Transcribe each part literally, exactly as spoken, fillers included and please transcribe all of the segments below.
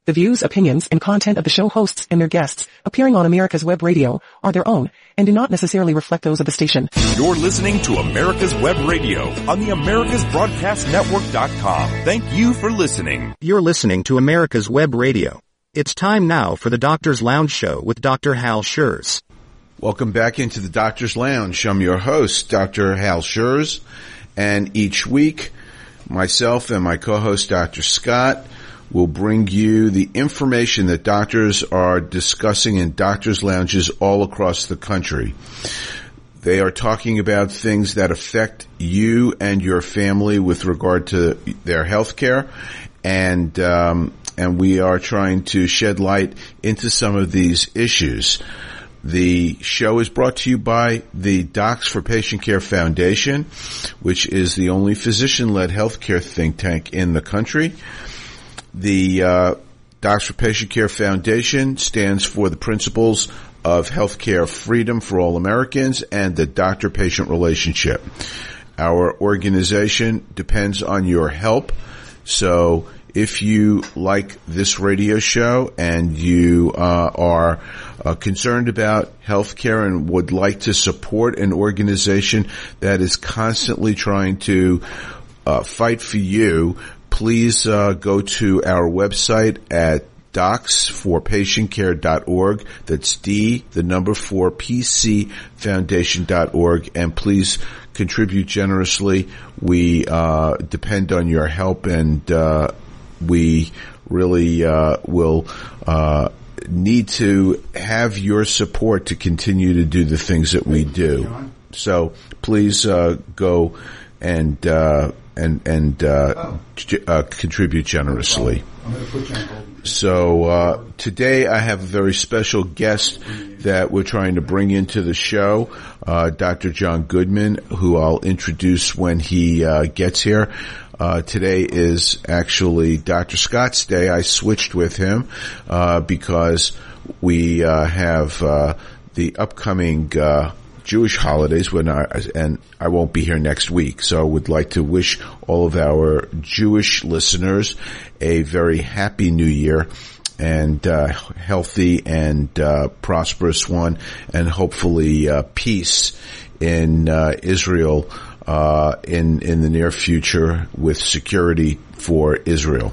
The views, opinions, and content of the show hosts and their guests appearing on America's Web Radio are their own and do not necessarily reflect those of the station. You're listening to America's Web Radio on the Americas Broadcast Network dot com. Thank you for listening. You're listening to America's Web Radio. It's time now for the Doctor's Lounge Show with Doctor Hal Schurz. Welcome back into the Doctor's Lounge. I'm your host, Doctor Hal Schurz, and each week, myself and my co-host, Doctor Scott, will bring you the information that doctors are discussing in doctors' lounges all across the country. They are talking about things that affect you and your family with regard to their health care, and um, and we are trying to shed light into some of these issues. The show is brought to you by the Docs for Patient Care Foundation, which is the only physician-led healthcare think tank in the country. The uh, Docs for Patient Care Foundation stands for the principles of healthcare freedom for all Americans and the doctor-patient relationship. Our organization depends on your help, so if you like this radio show and you uh, are uh, concerned about healthcare and would like to support an organization that is constantly trying to uh, fight for you, please uh, go to our website at docs for patient care dot org. That's D, the number four, P C foundation dot org, and please contribute generously. We uh, depend on your help, and uh, we really uh, will uh, need to have your support to continue to do the things that we do. So please uh, go and uh, and and uh, uh, contribute generously. So uh, today I have a very special guest that we're trying to bring into the show, uh, Doctor John Goodman, who I'll introduce when he uh, gets here. Uh, today is actually Doctor Scott's day. I switched with him uh, because we uh, have uh, the upcoming uh Jewish holidays, when I, and I won't be here next week. So I would like to wish all of our Jewish listeners a very happy New Year and uh, healthy and uh, prosperous one, and hopefully uh, peace in uh, Israel uh, in in the near future, with security for Israel.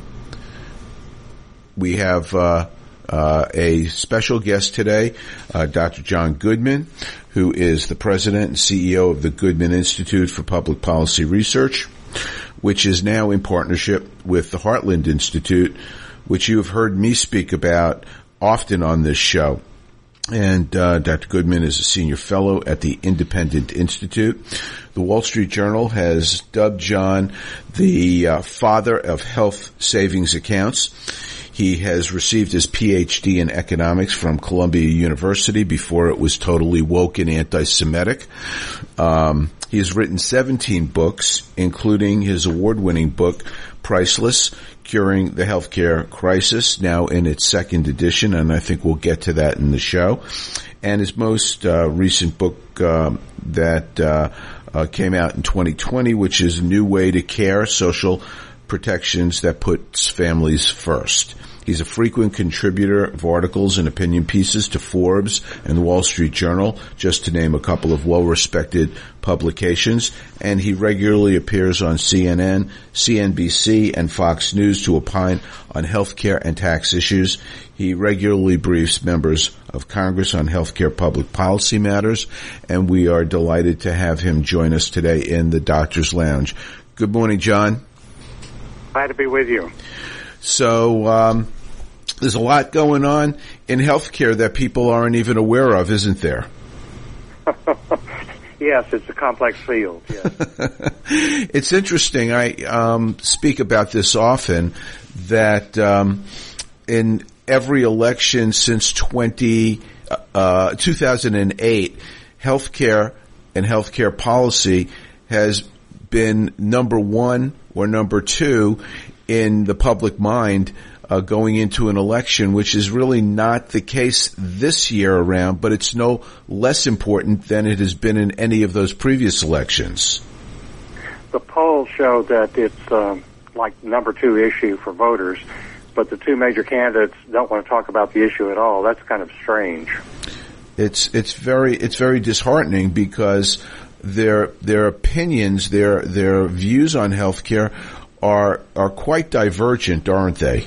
We have uh, uh, a special guest today, uh, Doctor John Goodman, who is the president and C E O of the Goodman Institute for Public Policy Research, which is now in partnership with the Heartland Institute, which you have heard me speak about often on this show. And uh, Doctor Goodman is a senior fellow at the Independent Institute. The Wall Street Journal has dubbed John the uh, father of health savings accounts. He has received his P H D in economics from Columbia University before it was totally woke and anti-Semitic. Um, he has written seventeen books, including his award-winning book, Priceless, Curing the Healthcare Crisis, now in its second edition, and I think we'll get to that in the show. And his most uh, recent book um, that uh, uh, came out in twenty twenty, which is A New Way to Care, Social Protections That Puts Families First. He's a frequent contributor of articles and opinion pieces to Forbes and the Wall Street Journal, just to name a couple of well-respected publications, and he regularly appears on C N N, C N B C, and Fox News to opine on healthcare and tax issues. He regularly briefs members of Congress on healthcare public policy matters, and we are delighted to have him join us today in the Doctor's Lounge. Good morning, John. Glad to be with you. So, um, there's a lot going on in healthcare that people aren't even aware of, isn't there? Yes, it's a complex field. Yes. It's interesting. I um, speak about this often, that um, in every election since twenty, uh, two thousand eight, healthcare and healthcare policy has been number one or number two in the public mind uh, going into an election, which is really not the case this year around, but it's no less important than it has been in any of those previous elections. The polls show that it's um, like number two issue for voters. but the two major candidates don't want to talk about the issue at all. That's kind of strange. It's it's very it's very disheartening because their their opinions, their their views on healthcare are are quite divergent, aren't they?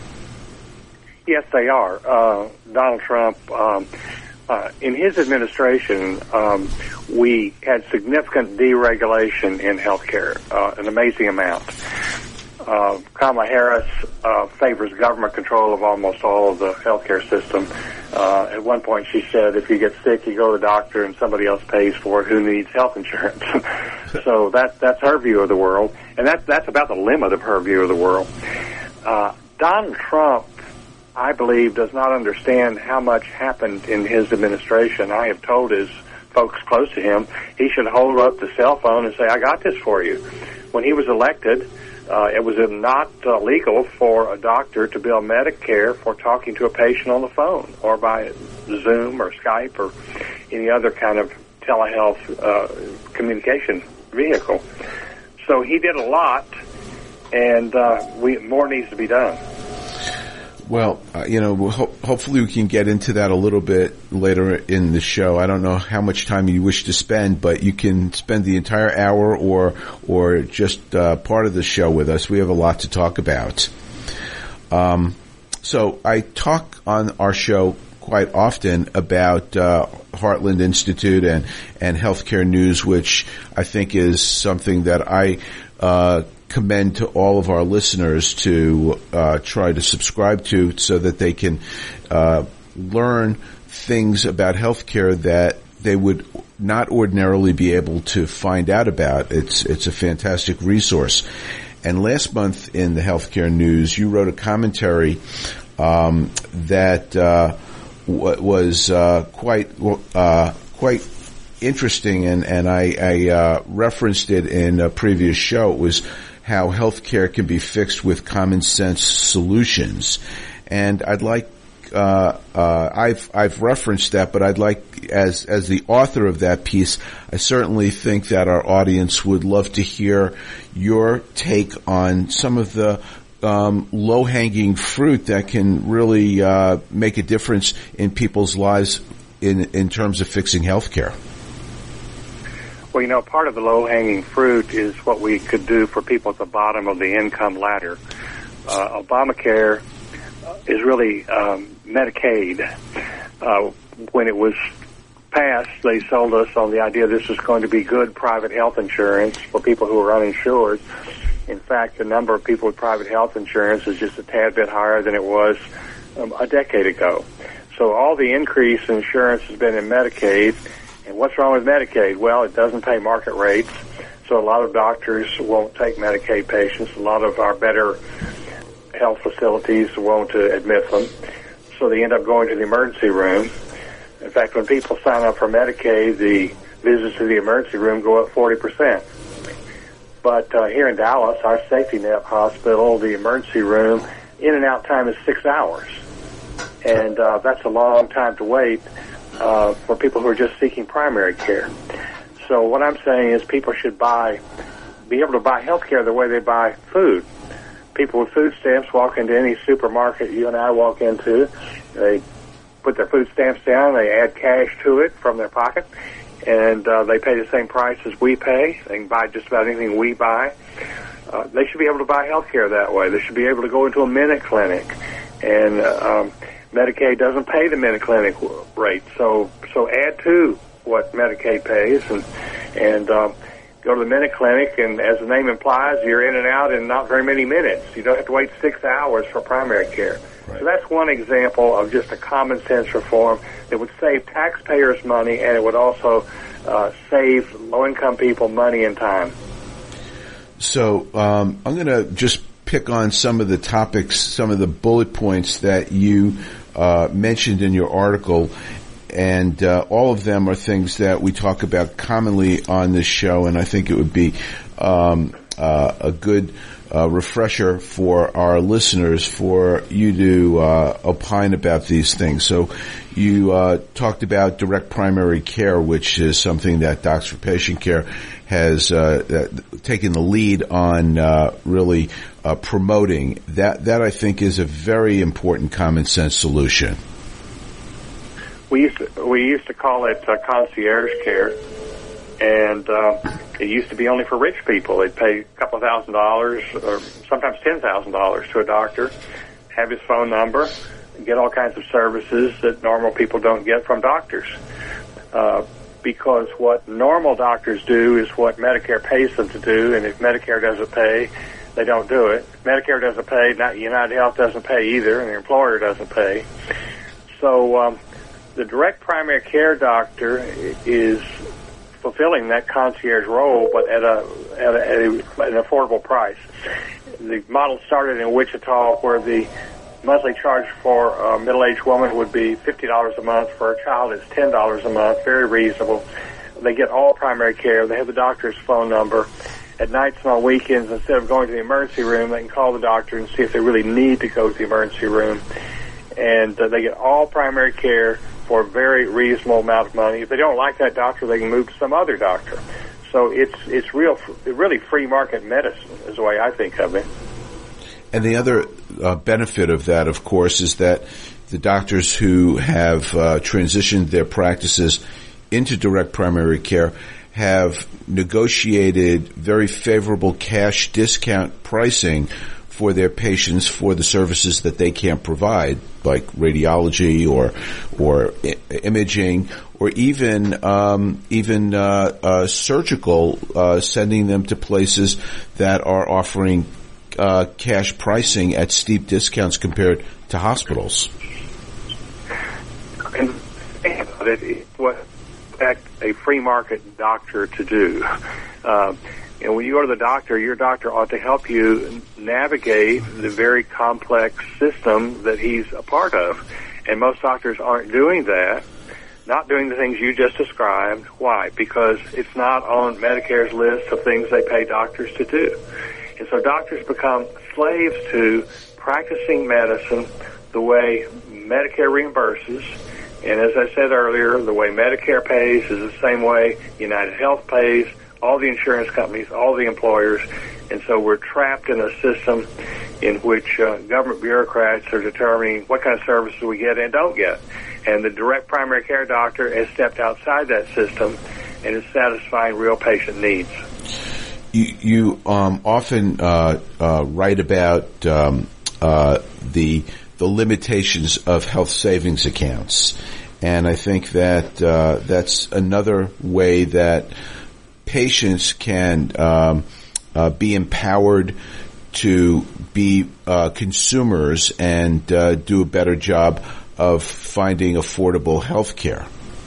Yes, they are. Uh, Donald Trump, um, uh, in his administration, um, we had significant deregulation in healthcare, uh, an amazing amount. Uh, Kamala Harris uh, favors government control of almost all of the healthcare system. Uh, at one point she said, if you get sick, you go to the doctor and somebody else pays for it. Who needs health insurance? So that, that's her view of the world. And that, that's about the limit of her view of the world. Uh, Donald Trump, I believe, does not understand how much happened in his administration. I have told his folks close to him, he should hold up the cell phone and say, I got this for you. When he was elected, Uh, it was not uh, legal for a doctor to bill Medicare for talking to a patient on the phone or by Zoom or Skype or any other kind of telehealth uh, communication vehicle. So he did a lot, and uh, we more needs to be done. Well, uh, you know, we'll ho- hopefully we can get into that a little bit later in the show. I don't know how much time you wish to spend, but you can spend the entire hour or or just uh, part of the show with us. We have a lot to talk about. Um, so I talk on our show quite often about uh, Heartland Institute and, and healthcare news, which I think is something that I uh commend to all of our listeners to uh, try to subscribe to so that they can uh, learn things about healthcare that they would not ordinarily be able to find out about. It's it's a fantastic resource. And last month in the healthcare news, you wrote a commentary um, that uh, w- was uh, quite uh, quite interesting, and and I, I uh, referenced it in a previous show. It was how healthcare can be fixed with common sense solutions. And I'd like, uh, uh, I've, I've referenced that, but I'd like, as, as the author of that piece, I certainly think that our audience would love to hear your take on some of the, um, low-hanging fruit that can really, uh, make a difference in people's lives in, in terms of fixing healthcare. Well, you know, part of the low-hanging fruit is what we could do for people at the bottom of the income ladder. Uh, Obamacare is really um, Medicaid. Uh, when it was passed, they sold us on the idea this was going to be good private health insurance for people who are uninsured. In fact, the number of people with private health insurance is just a tad bit higher than it was um, a decade ago. So all the increase in insurance has been in Medicaid. And what's wrong with Medicaid? Well, it doesn't pay market rates, so a lot of doctors won't take Medicaid patients. A lot of our better health facilities won't uh, admit them, so they end up going to the emergency room. In fact, when people sign up for Medicaid, the visits to the emergency room go up forty percent. But uh, here in Dallas, our safety net hospital, the emergency room, in and out time is six hours. And uh, that's a long time to wait Uh, for people who are just seeking primary care. So what I'm saying is people should buy, be able to buy health care the way they buy food. People with food stamps walk into any supermarket you and I walk into. They put their food stamps down, they add cash to it from their pocket, and uh, they pay the same price as we pay. They can buy just about anything we buy. Uh, they should be able to buy health care that way. They should be able to go into a minute clinic, and uh, um, Medicaid doesn't pay the minute clinic rate, so so add to what Medicaid pays, and and um, go to the minute clinic, and as the name implies, you're in and out in not very many minutes. You don't have to wait six hours for primary care. Right. So that's one example of just a common sense reform that would save taxpayers money, and it would also uh, save low-income people money and time. So um, I'm going to just pick on some of the topics, some of the bullet points that you uh, mentioned in your article, and uh, all of them are things that we talk about commonly on this show, and I think it would be um, uh, a good uh, refresher for our listeners for you to uh, opine about these things. So you uh, talked about direct primary care, which is something that Docs for Patient Care has uh, taken the lead on uh, really uh, promoting. That, that I think is a very important common sense solution. We used to, we used to call it uh, concierge care, and uh, it used to be only for rich people. They'd pay a couple of thousand dollars, or sometimes ten thousand dollars, to a doctor, have his phone number, and get all kinds of services that normal people don't get from doctors. Uh, because what normal doctors do is what Medicare pays them to do, and if Medicare doesn't pay, they don't do it. If Medicare doesn't pay, not United Health doesn't pay either, and the employer doesn't pay. So um, the direct primary care doctor is fulfilling that concierge role, but at a at, a, at a, an affordable price. The model started in Wichita, where the monthly charge for a middle-aged woman would be fifty dollars a month. For a child, it's ten dollars a month. Very reasonable. They get all primary care. They have the doctor's phone number. At nights and on weekends, instead of going to the emergency room, they can call the doctor and see if they really need to go to the emergency room. And uh, they get all primary care for a very reasonable amount of money. If they don't like that doctor, they can move to some other doctor. So it's it's real, really free market medicine is the way I think of it. And the other uh, benefit of that, of course, is that the doctors who have uh, transitioned their practices into direct primary care have negotiated very favorable cash discount pricing for their patients for the services that they can't provide, like radiology or or I- imaging, or even um, even uh, uh, surgical, uh, sending them to places that are offering uh, cash pricing at steep discounts compared to hospitals. And think about it, it's what a free market doctor to do. Uh, And when you go to the doctor, your doctor ought to help you navigate the very complex system that he's a part of. And most doctors aren't doing that, not doing the things you just described. Why? Because it's not on Medicare's list of things they pay doctors to do. And so doctors become slaves to practicing medicine the way Medicare reimburses. And as I said earlier, the way Medicare pays is the same way United Health pays, all the insurance companies, all the employers. And so we're trapped in a system in which uh, government bureaucrats are determining what kind of services we get and don't get. And the direct primary care doctor has stepped outside that system and is satisfying real patient needs. You, you um, often uh, uh, write about um, uh, the the limitations of health savings accounts, and I think that uh, that's another way that patients can um, uh, be empowered to be uh, consumers and uh, do a better job of finding affordable health care.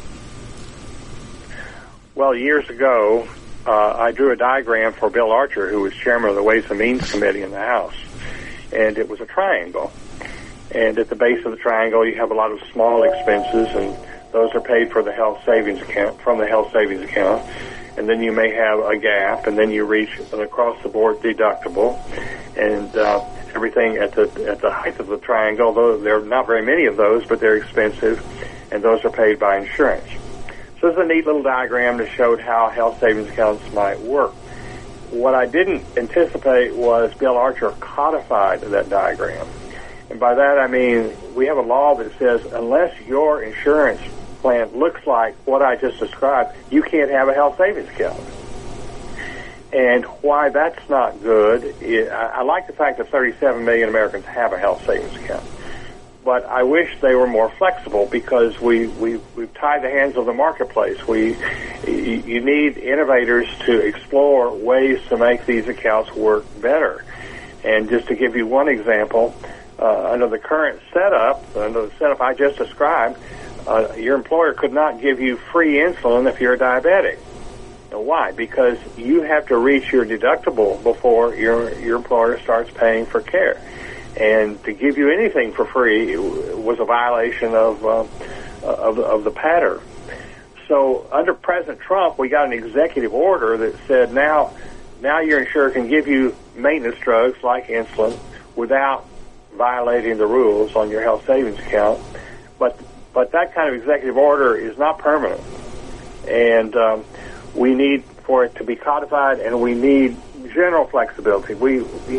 Well, years ago, uh, I drew a diagram for Bill Archer, who was chairman of the Ways and Means Committee in the House, and it was a triangle. And at the base of the triangle, you have a lot of small expenses, and those are paid for the health savings account, from the health savings account. And then you may have a gap, and then you reach an across-the-board deductible, and uh, everything at the at the height of the triangle. Though there are not very many of those, but they're expensive, and those are paid by insurance. So this is a neat little diagram that showed how health savings accounts might work. What I didn't anticipate was Bill Archer codified that diagram, and by that I mean we have a law that says unless your insurance plan looks like what I just described, you can't have a health savings account. And why that's not good, is, I, I like the fact that thirty-seven million Americans have a health savings account. But I wish they were more flexible, because we, we, we've tied the hands of the marketplace. We, you need innovators to explore ways to make these accounts work better. And just to give you one example, uh, under the current setup, under the setup I just described, Uh, your employer could not give you free insulin if you're a diabetic. Now, why? Because you have to reach your deductible before your your employer starts paying for care. And to give you anything for free was a violation of uh, of, of the pattern. So under President Trump, we got an executive order that said now now your insurer can give you maintenance drugs like insulin without violating the rules on your health savings account. But But that kind of executive order is not permanent, and um, we need for it to be codified, and we need general flexibility. We we,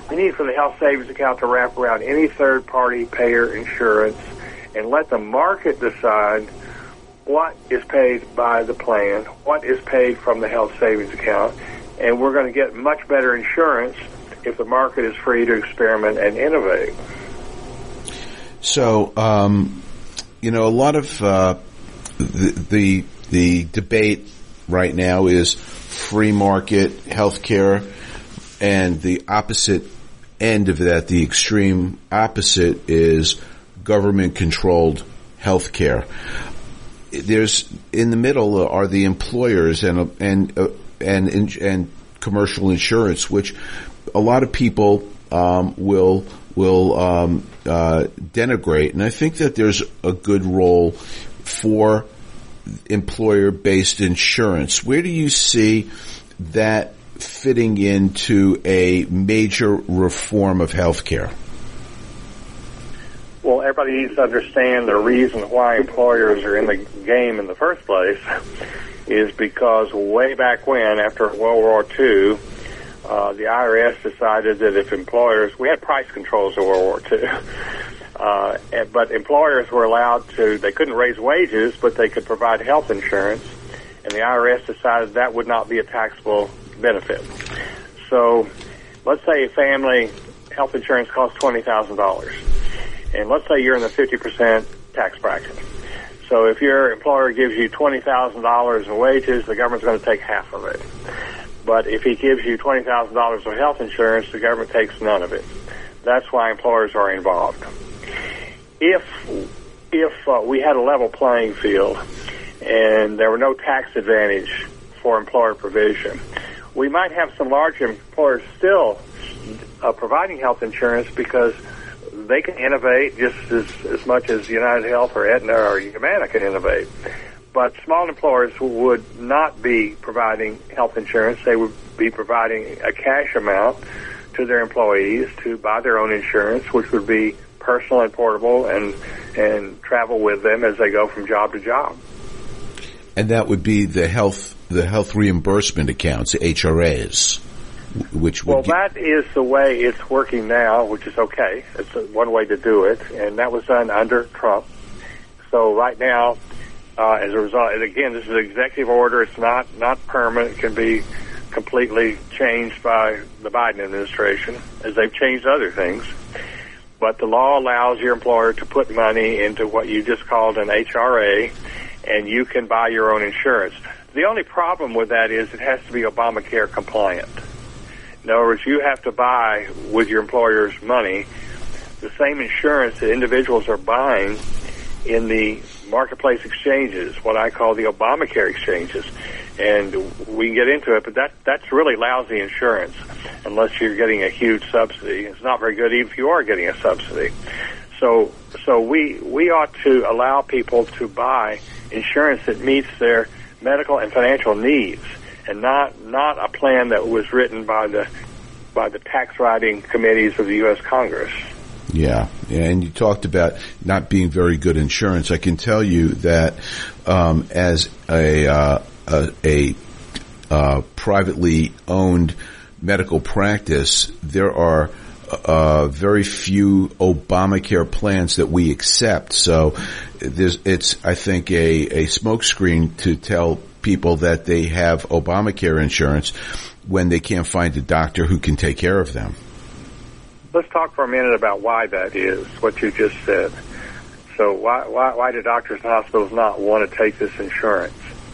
we need for the health savings account to wrap around any third-party payer insurance and let the market decide what is paid by the plan, what is paid from the health savings account, and we're going to get much better insurance if the market is free to experiment and innovate. So, um, you know, a lot of uh, the, the the debate right now is free market healthcare, and the opposite end of that, the extreme opposite, is government-controlled healthcare. There's in the middle are the employers and and uh, and and commercial insurance, which a lot of people um, will will um, uh, denigrate, and I think that there's a good role for employer-based insurance. Where do you see that fitting into a major reform of healthcare? Well, everybody needs to understand the reason why employers are in the game in the first place is because way back when, after World War Two, uh, the I R S decided that if employers, we had price controls in World War Two, uh, and, but employers were allowed to, they couldn't raise wages, but they could provide health insurance, and the I R S decided that would not be a taxable benefit. So let's say a family health insurance costs twenty thousand dollars. And let's say you're in the fifty percent tax bracket. So if your employer gives you twenty thousand dollars in wages, the government's going to take half of it. But if he gives you twenty thousand dollars of health insurance, the government takes none of it. That's why employers are involved. If if uh, we had a level playing field and there were no tax advantage for employer provision, we might have some large employers still uh, providing health insurance because they can innovate just as, as much as United Health or Aetna or Humana can innovate. But small employers would not be providing health insurance. They would be providing a cash amount to their employees to buy their own insurance, which would be personal and portable and, and travel with them as they go from job to job. And that would be the health, the health reimbursement accounts, the H R As. Which would well, that is the way it's working now, which is okay. It's one way to do it, and that was done under Trump. So right now, uh, as a result, and again, this is an executive order. It's not, not permanent. It can be completely changed by the Biden administration, as they've changed other things. But the law allows your employer to put money into what you just called an H R A, and you can buy your own insurance. The only problem with that is it has to be Obamacare compliant. In other words, you have to buy with your employer's money the same insurance that individuals are buying in the marketplace exchanges, what I call the Obamacare exchanges. And we can get into it, but that that's really lousy insurance unless you're getting a huge subsidy. It's not very good even if you are getting a subsidy. So so we we ought to allow people to buy insurance that meets their medical and financial needs, and not not a plan that was written by the by the tax writing committees of the U S Congress. Yeah, and you talked about not being very good insurance. I can tell you that um, as a uh, a, a uh, privately owned medical practice, there are uh, very few Obamacare plans that we accept. So there's, it's, I think, a, a smokescreen to tell people that they have Obamacare insurance when they can't find a doctor who can take care of them. Let's talk for a minute about why that is, what you just said. So why, why, why do doctors and hospitals not want to take this insurance?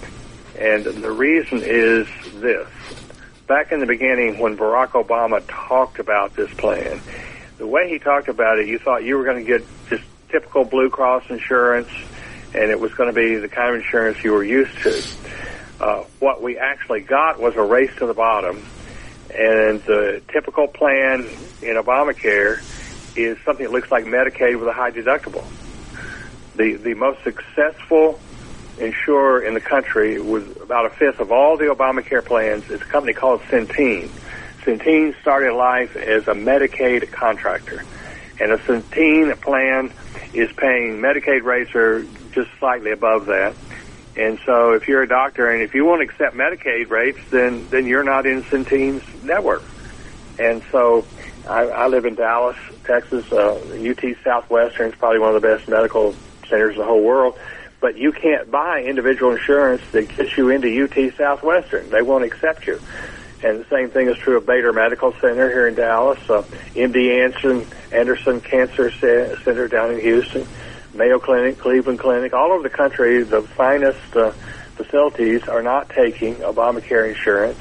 And the reason is this. Back in the beginning when Barack Obama talked about this plan, the way he talked about it, you thought you were going to get just typical Blue Cross insurance, and it was going to be the kind of insurance you were used to. Uh, what we actually got was a race to the bottom, and the typical plan in Obamacare is something that looks like Medicaid with a high deductible. The the most successful insurer in the country, with about a fifth of all the Obamacare plans, is a company called Centene. Centene started life as a Medicaid contractor, and a Centene plan is paying Medicaid rates are just slightly above that. And so if you're a doctor and if you won't accept Medicaid rates, then, then you're not in Centene's network. And so I, I live in Dallas, Texas. Uh, U T Southwestern is probably one of the best medical centers in the whole world. But you can't buy individual insurance that gets you into U T Southwestern. They won't accept you. And the same thing is true of Bader Medical Center here in Dallas, uh, M D Anderson, Anderson Cancer Center down in Houston, Mayo Clinic, Cleveland Clinic. All over the country, the finest uh, facilities are not taking Obamacare insurance.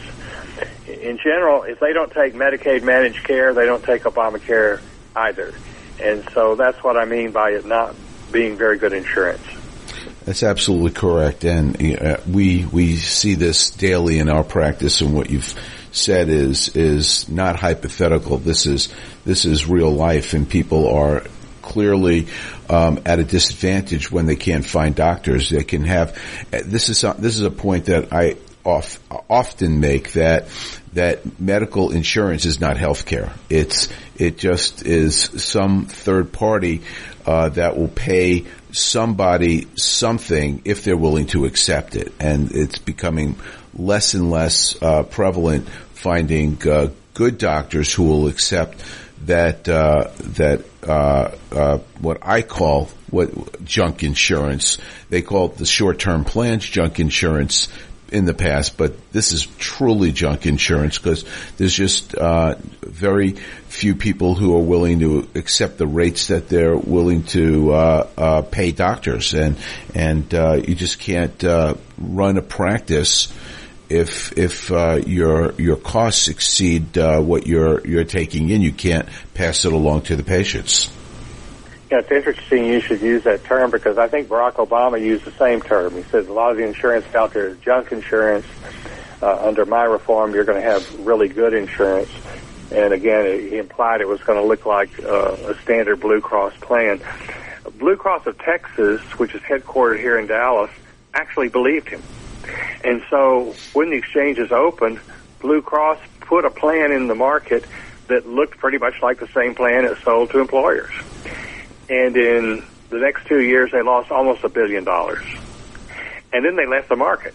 In general, if they don't take Medicaid managed care, they don't take Obamacare either. And so that's what I mean by it not being very good insurance. That's absolutely correct, and uh, we we see this daily in our practice. And what you've said is is not hypothetical. This is this is real life, and people are clearly um, at a disadvantage when they can't find doctors. They can have this is this is a point that I off, often make that that medical insurance is not health care. It's it just is some third party uh, that will pay somebody something if they're willing to accept it, and it's becoming less and less uh, prevalent finding uh, good doctors who will accept that uh, that uh, uh, what I call what junk insurance. They call it the short-term plans junk insurance in the past, but this is truly junk insurance because there's just uh, very few people who are willing to accept the rates that they're willing to uh, uh, pay doctors, and and uh, you just can't uh, run a practice if if uh, your your costs exceed uh, what you're you're taking in. You can't pass it along to the patients. Yeah, it's interesting you should use that term because I think Barack Obama used the same term. He says a lot of the insurance out there is junk insurance. Uh, under my reform, you're going to have really good insurance. And again, he implied it was going to look like uh, a standard Blue Cross plan. Blue Cross of Texas, which is headquartered here in Dallas, actually believed him. And so when the exchanges opened, Blue Cross put a plan in the market that looked pretty much like the same plan it sold to employers. And in the next two years, they lost almost a billion dollars. And then they left the market.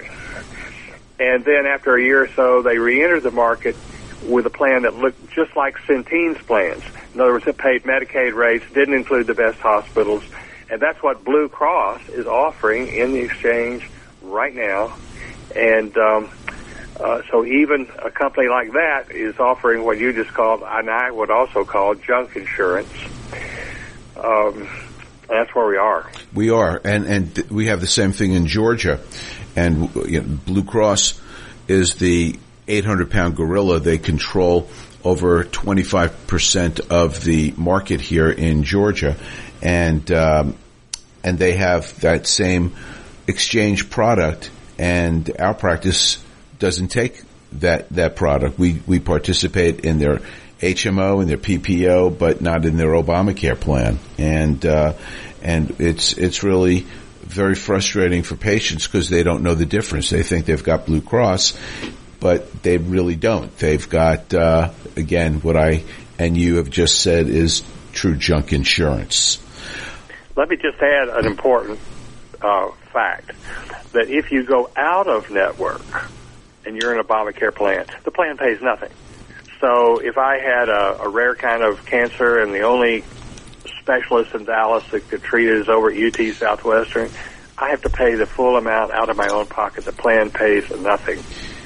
And then after a year or so, they re-entered the market with a plan that looked just like Centene's plans. In other words, it paid Medicaid rates, didn't include the best hospitals. And that's what Blue Cross is offering in the exchange right now. And um, uh, so even a company like that is offering what you just called, and I would also call, junk insurance. Um, that's where we are. We are, and and th- we have the same thing in Georgia. And you know, Blue Cross is the eight hundred pound gorilla. They control over twenty-five percent of the market here in Georgia, and um, and they have that same exchange product. And our practice doesn't take that that product. We we participate in their H M O and their P P O, but not in their Obamacare plan. And, uh, and it's, it's really very frustrating for patients because they don't know the difference. They think they've got Blue Cross, but they really don't. They've got, uh, again, what I and you have just said is true junk insurance. Let me just add an important, uh, fact that if you go out of network and you're in an Obamacare plan, the plan pays nothing. So if I had a, a rare kind of cancer and the only specialist in Dallas that could treat it is over at U T Southwestern, I have to pay the full amount out of my own pocket. The plan pays nothing.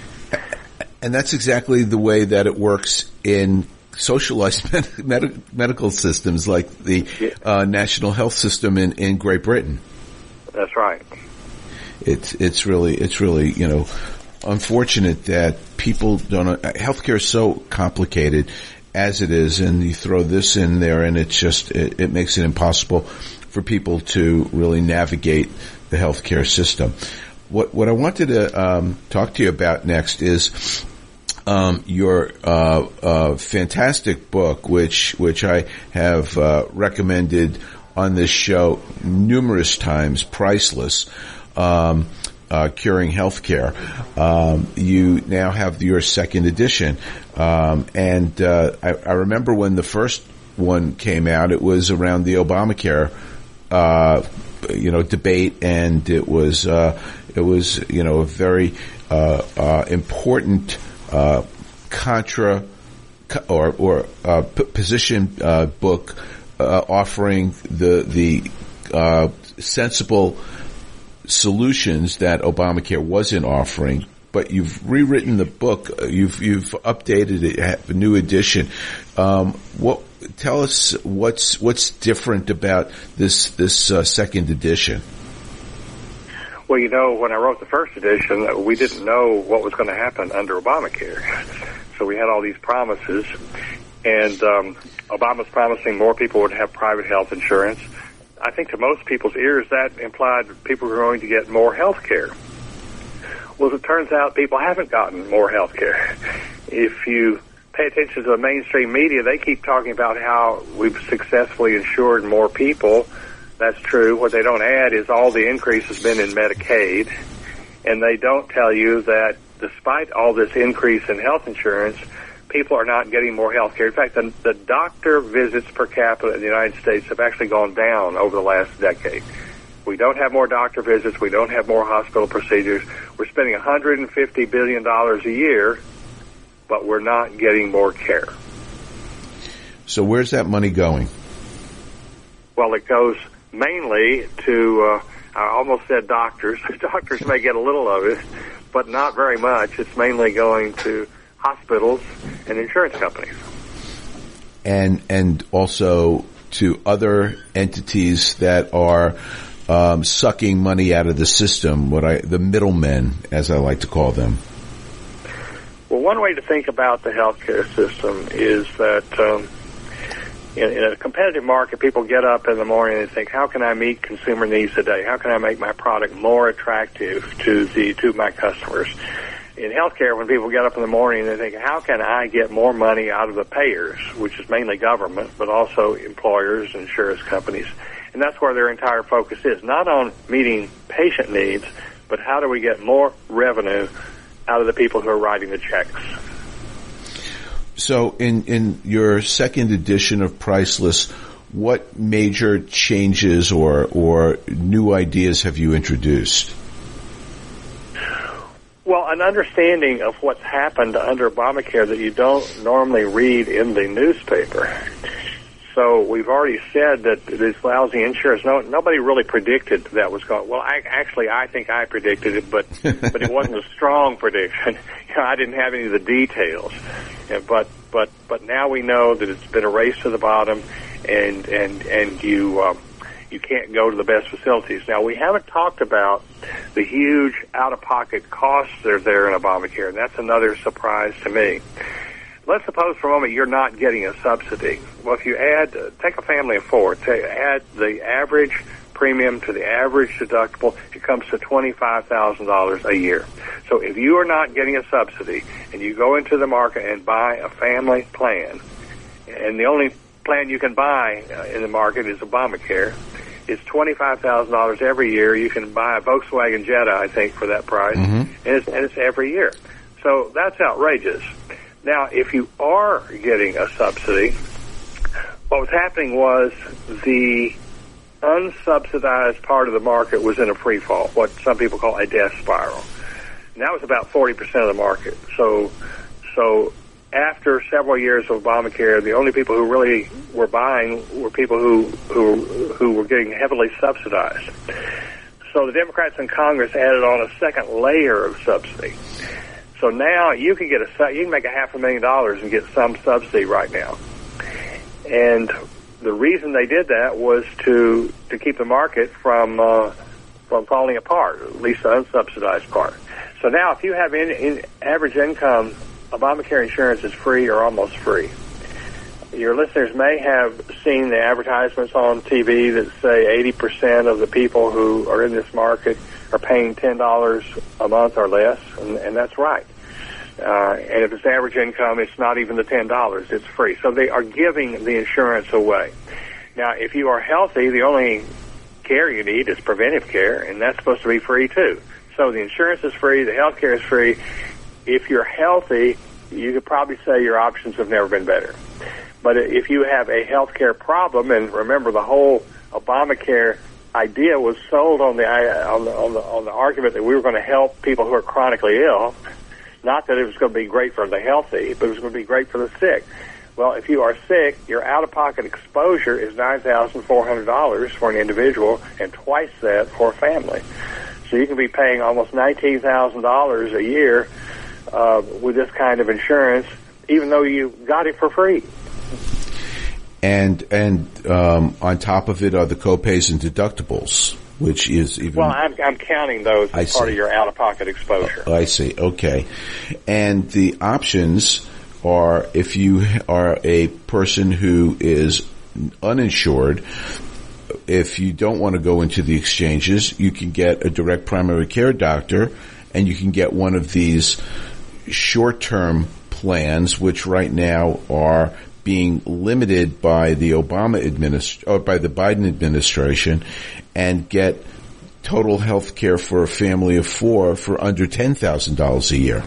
And that's exactly the way that it works in socialized med- med- medical systems like the uh, national health system in, in Great Britain. That's right. It's it's really it's really you know unfortunate that people don't know. Healthcare is so complicated as it is, and you throw this in there, and it's just it, it makes it impossible for people to really navigate the healthcare system. What what I wanted to um, talk to you about next is um, your uh, uh, fantastic book, which which I have uh, recommended on this show numerous times, Priceless. Um, Uh, Curing Healthcare. Um, you now have your second edition. Um, and uh, I, I remember when the first one came out, it was around the Obamacare, uh, you know, debate, and it was, uh, it was, you know, a very uh, uh, important uh, contra or or uh, p- position uh, book uh, offering the the uh, sensible solutions that Obamacare wasn't offering. But you've rewritten the book. You've you've updated it, have a new edition. Um, what? Tell us what's what's different about this this uh, second edition. Well, you know, when I wrote the first edition, we didn't know what was going to happen under Obamacare. So we had all these promises, and um, Obama's promising more people would have private health insurance. I think to most people's ears, that implied people were going to get more health care. Well, as it turns out, people haven't gotten more health care. If you pay attention to the mainstream media, they keep talking about how we've successfully insured more people. That's true. What they don't add is all the increase has been in Medicaid, and they don't tell you that despite all this increase in health insurance, people are not getting more health care. In fact, the, the doctor visits per capita in the United States have actually gone down over the last decade. We don't have more doctor visits. We don't have more hospital procedures. We're spending one hundred fifty billion dollars a year, but we're not getting more care. So where's that money going? Well, it goes mainly to, uh, I almost said doctors. Doctors may get a little of it, but not very much. It's mainly going to hospitals and insurance companies. And and also to other entities that are um, sucking money out of the system, what I the middlemen, as I like to call them. Well, one way to think about the healthcare system is that um, in, in a competitive market, people get up in the morning and think, how can I meet consumer needs today? How can I make my product more attractive to the to my customers? In healthcare, when people get up in the morning, they think, how can I get more money out of the payers, which is mainly government, but also employers, insurance companies. And that's where their entire focus is, not on meeting patient needs, but how do we get more revenue out of the people who are writing the checks. So in, in your second edition of Priceless, what major changes or, or new ideas have you introduced? Well, an understanding of what's happened under Obamacare that you don't normally read in the newspaper. So we've already said that this lousy insurance, no, nobody really predicted that was going. Well, I, actually, I think I predicted it, but but it wasn't a strong prediction. You know, I didn't have any of the details. And, but but but now we know that it's been a race to the bottom, and and and you um, you can't go to the best facilities. Now, we haven't talked about the huge out-of-pocket costs that are there in Obamacare, and that's another surprise to me. Let's suppose for a moment you're not getting a subsidy. Well, if you add, uh, take a family of four, take, add the average premium to the average deductible, it comes to twenty-five thousand dollars a year. So if you are not getting a subsidy and you go into the market and buy a family plan, and the only plan you can buy uh, in the market is Obamacare, it's twenty-five thousand dollars every year. You can buy a Volkswagen Jetta, I think, for that price, mm-hmm. and, it's, and it's every year. So that's outrageous. Now, if you are getting a subsidy, what was happening was the unsubsidized part of the market was in a free fall, what some people call a death spiral. And that was about forty percent of the market. So, so after several years of Obamacare, the only people who really were buying were people who, who, who were getting heavily subsidized. So the Democrats in Congress added on a second layer of subsidy. So now you can get a you can make a half a million dollars and get some subsidy right now. And the reason they did that was to to keep the market from uh, from falling apart, at least the unsubsidized part. So now, if you have in, in average income, Obamacare insurance is free or almost free. Your listeners may have seen the advertisements on T V that say eighty percent of the people who are in this market are paying ten dollars a month or less, and, and that's right. Uh, and if it's average income, it's not even the ten dollars. It's free. So they are giving the insurance away. Now, if you are healthy, the only care you need is preventive care, and that's supposed to be free too. So the insurance is free, the health care is free. If you're healthy, you could probably say your options have never been better. But if you have a health care problem, and remember the whole Obamacare idea was sold on the on the on the, on the argument that we were going to help people who are chronically ill. Not that it was going to be great for the healthy, but it was going to be great for the sick. Well, if you are sick, your out-of-pocket exposure is nine thousand four hundred dollars for an individual and twice that for a family. So you can be paying almost nineteen thousand dollars a year uh, with this kind of insurance, even though you got it for free. And and um, on top of it are the copays and deductibles, which is even... Well, I'm, I'm counting those I as part see. of your out-of-pocket exposure. I see. Okay. And the options are, if you are a person who is uninsured, if you don't want to go into the exchanges, you can get a direct primary care doctor, and you can get one of these short-term plans, which right now are being limited by the Obama administ- or by the Biden administration, and get total health care for a family of four for under ten thousand dollars a year.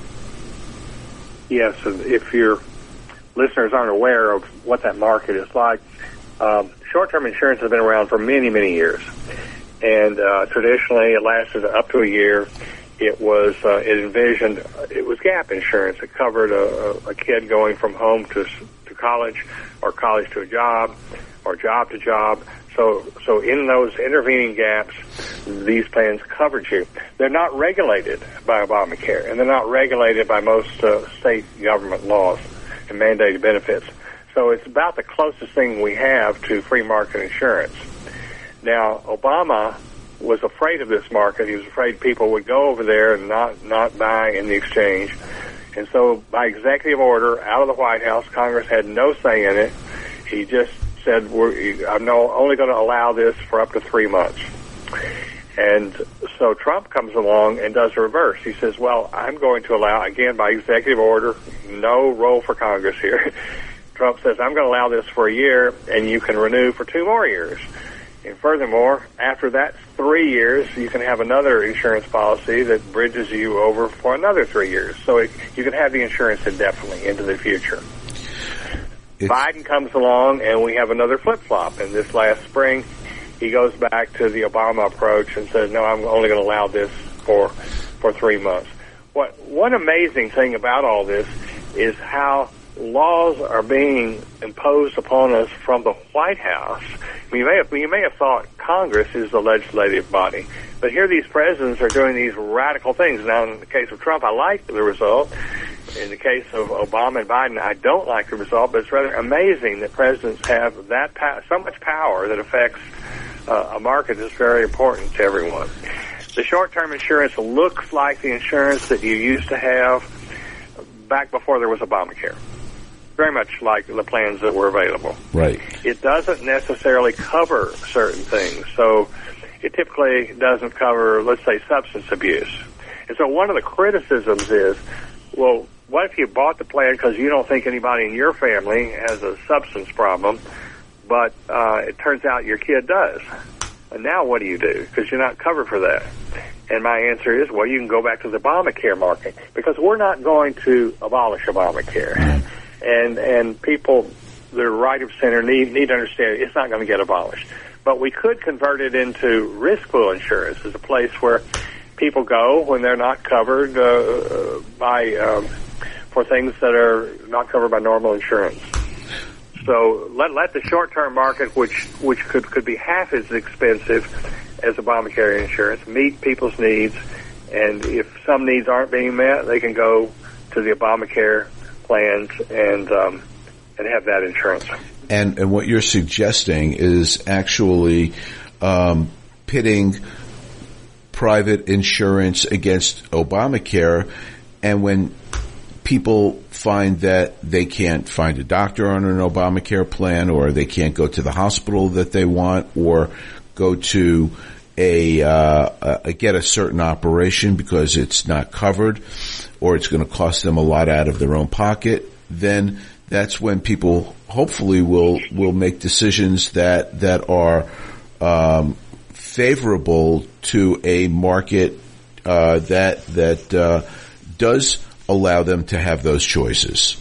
Yes, and if your listeners aren't aware of what that market is like, um, short-term insurance has been around for many, many years. And uh, traditionally, it lasted up to a year. It was, uh, it envisioned, it was gap insurance. It covered a, a kid going from home to to college, or college to a job, or job to job. So, so in those intervening gaps, these plans covered you. They're not regulated by Obamacare, and they're not regulated by most uh, state government laws and mandated benefits. So it's about the closest thing we have to free market insurance. Now, Obama was afraid of this market. He was afraid people would go over there and not, not buy in the exchange. And so by executive order out of the White House, Congress had no say in it. He just said, We're, I'm no, only going to allow this for up to three months. And so Trump comes along and does the reverse. He says, well, I'm going to allow, again, by executive order, no role for Congress here. Trump says, I'm going to allow this for a year, and you can renew for two more years. And furthermore, after that three years, you can have another insurance policy that bridges you over for another three years. So it, you can have the insurance indefinitely into the future. It's Biden comes along, and we have another flip-flop. And this last spring, he goes back to the Obama approach and says, no, I'm only going to allow this for for three months. What one amazing thing about all this is how laws are being imposed upon us from the White House. I mean, you may have, you may have thought Congress is the legislative body, but here these presidents are doing these radical things. Now, in the case of Trump, I like the result. In the case of Obama and Biden, I don't like the result, but it's rather amazing that presidents have that pow- so much power that affects uh, a market that's very important to everyone. The short-term insurance looks like the insurance that you used to have back before there was Obamacare. Very much like the plans that were available. Right. It doesn't necessarily cover certain things. So it typically doesn't cover, let's say, substance abuse. And so one of the criticisms is, well, what if you bought the plan because you don't think anybody in your family has a substance problem, but uh, it turns out your kid does? And now what do you do? Because you're not covered for that. And my answer is, well, you can go back to the Obamacare market, because we're not going to abolish Obamacare. And and people, the right of center, need, need to understand it's not going to get abolished. But we could convert it into risk pool insurance as a place where people go when they're not covered uh, by um, for things that are not covered by normal insurance. So let let the short-term market, which which could could be half as expensive as Obamacare insurance, meet people's needs. And if some needs aren't being met, they can go to the Obamacare plans and um, and have that insurance. And and what you're suggesting is actually um, pitting private insurance against Obamacare, and when people find that they can't find a doctor on an Obamacare plan, or they can't go to the hospital that they want, or go to a, uh, a get a certain operation because it's not covered, or it's going to cost them a lot out of their own pocket, then that's when people hopefully will will make decisions that that are um, favorable to a market uh, that that uh, does allow them to have those choices.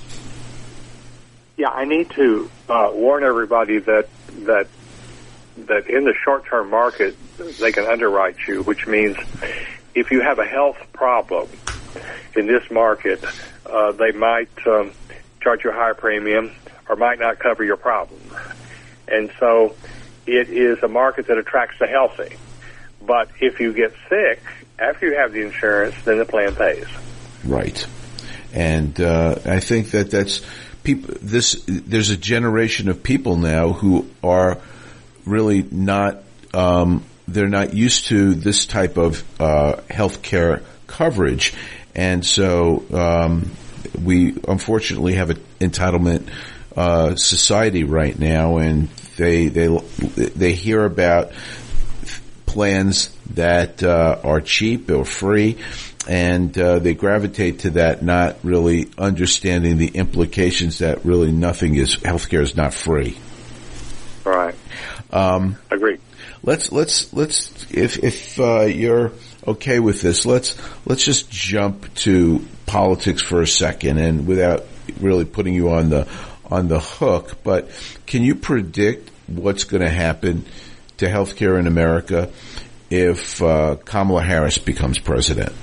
Yeah, I need to uh, warn everybody that that that in the short-term market they can underwrite you, which means if you have a health problem in this market, uh, they might um, charge you a higher premium or might not cover your problem. And so it is a market that attracts the healthy. But if you get sick after you have the insurance, then the plan pays. Right. And uh, I think that that's people. This there's a generation of people now who are really not. Um, they're not used to this type of uh, health care coverage, and so um, we unfortunately have an entitlement uh, society right now, and they they they hear about plans that uh, are cheap or free, and uh, they gravitate to that, not really understanding the implications that really nothing is, healthcare is not free. Right. Um, Agreed. Let's let's let's if if uh, you're okay with this, let's let's just jump to politics for a second, and without really putting you on the on the hook, but can you predict what's going to happen to healthcare in America if uh, Kamala Harris becomes president?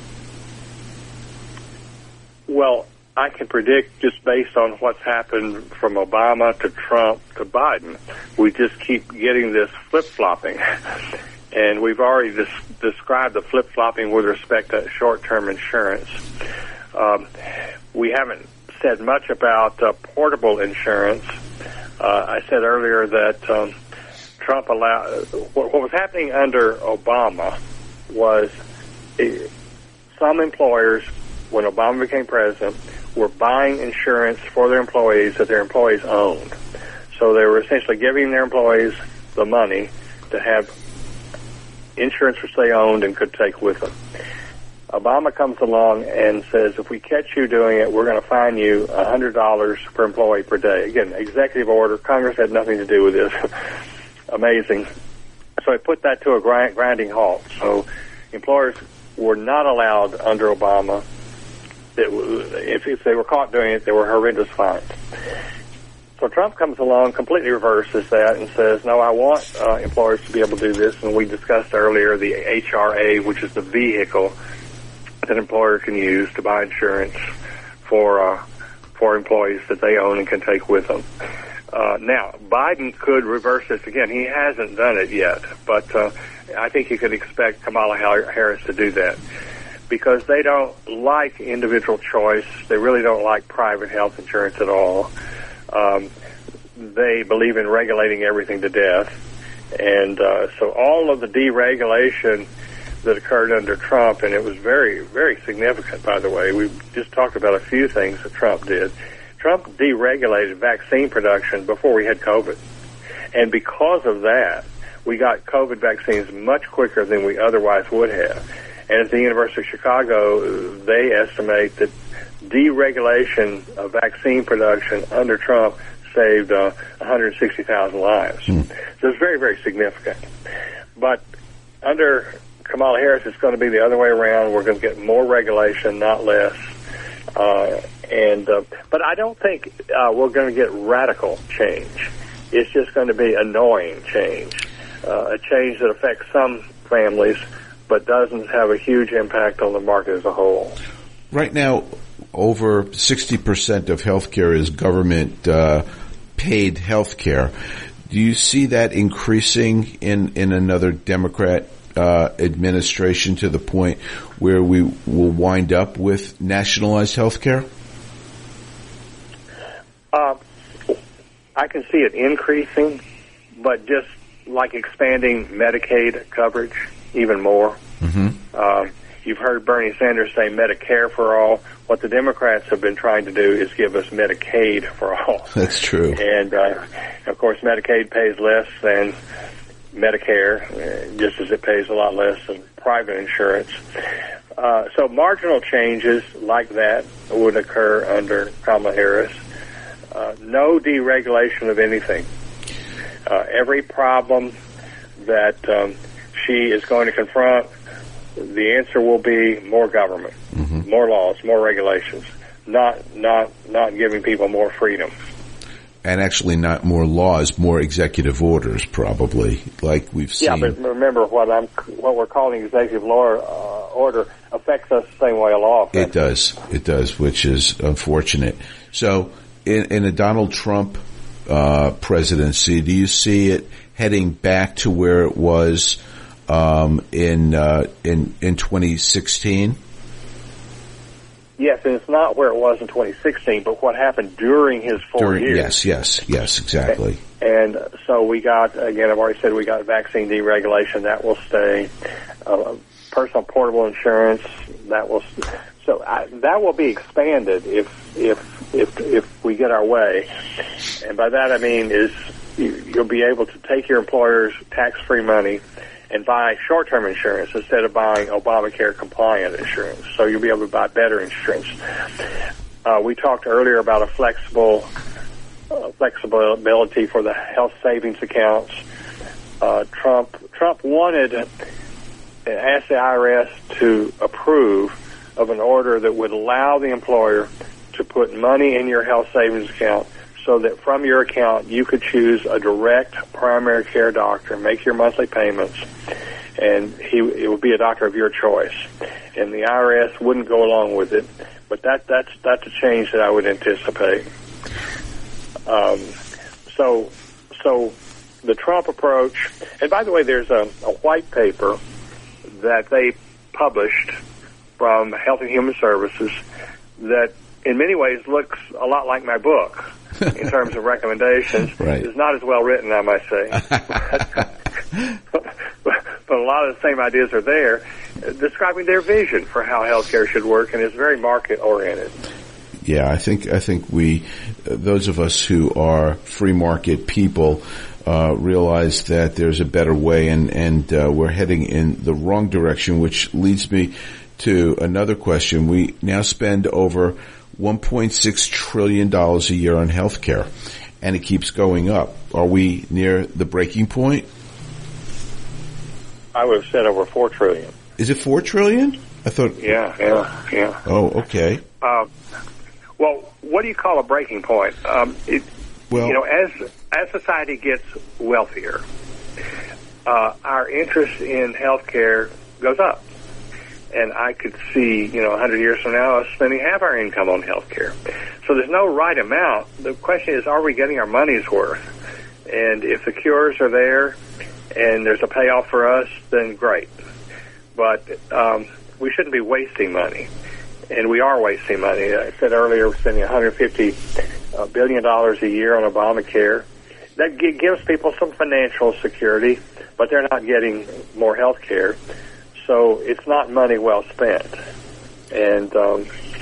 Well, I can predict just based on what's happened from Obama to Trump to Biden. We just keep getting this flip-flopping. And we've already des- described the flip-flopping with respect to short-term insurance. Um, we haven't said much about uh, portable insurance. Uh, I said earlier that um, Trump allowed, what, what was happening under Obama was uh, some employers, when Obama became president, were buying insurance for their employees that their employees owned. So they were essentially giving their employees the money to have insurance which they owned and could take with them. Obama comes along and says, if we catch you doing it, we're going to fine you one hundred dollars per employee per day. Again, executive order. Congress had nothing to do with this. Amazing. So he put that to a grind, grinding halt. So employers were not allowed under Obama. It, if, if they were caught doing it, there were horrendous fines. So Trump comes along, completely reverses that, and says, no, I want uh, employers to be able to do this. And we discussed earlier the H R A, which is the vehicle that an employer can use to buy insurance for uh, for employees that they own and can take with them. Uh, now, Biden could reverse this again. He hasn't done it yet, but uh, I think you could expect Kamala Harris to do that because they don't like individual choice. They really don't like private health insurance at all. Um, they believe in regulating everything to death. And uh, so all of the deregulation that occurred under Trump, and it was very, very significant, by the way. We just talked about a few things that Trump did. Trump deregulated vaccine production before we had COVID. And because of that, we got COVID vaccines much quicker than we otherwise would have. And at the University of Chicago, they estimate that deregulation of vaccine production under Trump saved uh, one hundred sixty thousand lives. Mm. So it's very, very significant. But under Kamala Harris, it's going to be the other way around. We're going to get more regulation, not less. Uh, and uh, but I don't think uh, we're going to get radical change. It's just going to be annoying change, uh, a change that affects some families but doesn't have a huge impact on the market as a whole. Right now, over sixty percent of healthcare is government uh, paid healthcare. Do you see that increasing in, in another Democrat uh, administration to the point where we will wind up with nationalized healthcare? Uh, I can see it increasing, but just like expanding Medicaid coverage even more. Mm-hmm. Uh, you've heard Bernie Sanders say Medicare for all. What the Democrats have been trying to do is give us Medicaid for all. That's true. And, uh, of course, Medicaid pays less than Medicare, uh, just as it pays a lot less than private insurance. Uh, so marginal changes like that would occur under Kamala Harris. Uh, no deregulation of anything. Uh, every problem that um, she is going to confront, the answer will be more government, mm-hmm. more laws, more regulations, not not not giving people more freedom. And actually not more laws, more executive orders, probably, like we've seen. Yeah, but remember what I'm what we're calling executive law, uh, order affects us the same way along. It does. It does, which is unfortunate. So in, in a Donald Trump uh, presidency, do you see it heading back to where it was um, in, uh, in in twenty sixteen? Yes, and it's not where it was in twenty sixteen, but what happened during his four During, years. Yes, yes, yes, exactly. And so we got, again, I've already said we got vaccine deregulation. That will stay. Uh, personal portable insurance, that will, so I, that will be expanded if, if, if, if we get our way. And by that I mean is you, you'll be able to take your employer's tax-free money and buy short-term insurance instead of buying Obamacare-compliant insurance. So you'll be able to buy better insurance. Uh, we talked earlier about a flexible uh, flexibility for the health savings accounts. Uh, Trump Trump wanted and asked the I R S to approve of an order that would allow the employer to put money in your health savings account so that from your account you could choose a direct primary care doctor, make your monthly payments, and he it would be a doctor of your choice. And the I R S wouldn't go along with it, but that that's that's a change that I would anticipate. Um, so so the Trump approach, and by the way, there's a, a white paper that they published from Health and Human Services that in many ways looks a lot like my book in terms of recommendations. Right. It's not as well written, I must say. but, but a lot of the same ideas are there, describing their vision for how healthcare should work, and it's very market-oriented. Yeah, I think I think we, uh, those of us who are free market people, uh, realize that there's a better way, and and uh, we're heading in the wrong direction, which leads me to another question. We now spend over one point six trillion dollars a year on healthcare, and it keeps going up. Are we near the breaking point? I would have said over four trillion dollars. Is it four trillion dollars? I thought. Yeah, yeah, yeah. Oh, okay. Uh, well, what do you call a breaking point? Um, it, Well, you know, as as society gets wealthier, uh, our interest in healthcare goes up. And I could see, you know, a hundred years from now, us spending half our income on healthcare. So there's no right amount. The question is, are we getting our money's worth? And if the cures are there and there's a payoff for us, then great. But um, we shouldn't be wasting money. And we are wasting money. I said earlier, we're spending one hundred fifty billion dollars a year on Obamacare. That g- gives people some financial security, but they're not getting more health care. So it's not money well spent. And um,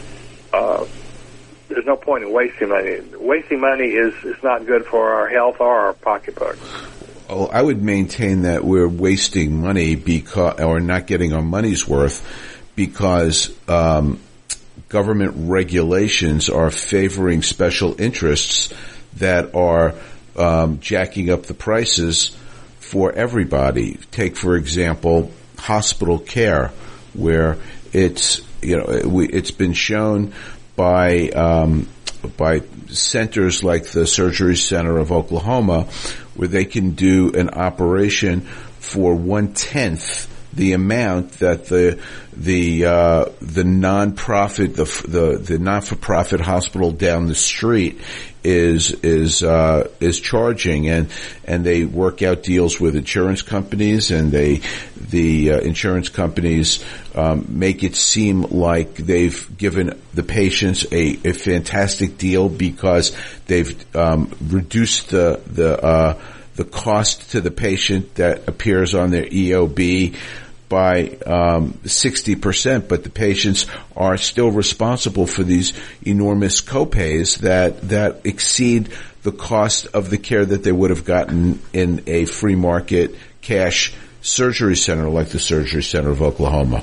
uh, there's no point in wasting money. Wasting money is, is not good for our health or our pocketbook. Oh, I would maintain that we're wasting money because, or not getting our money's worth because um, government regulations are favoring special interests that are um, jacking up the prices for everybody. Take, for example, hospital care, where it's, you know, we, it's been shown by um, by centers like the Surgery Center of Oklahoma, where they can do an operation for one tenth the amount that the the uh, the nonprofit the the the not-for-profit hospital down the street is is uh, is charging, and and they work out deals with insurance companies, and they the uh, insurance companies um, make it seem like they've given the patients a, a fantastic deal because they've um, reduced the the uh, the cost to the patient that appears on their E O B by um, sixty percent, but the patients are still responsible for these enormous copays that that exceed the cost of the care that they would have gotten in a free market cash surgery center like the Surgery Center of Oklahoma.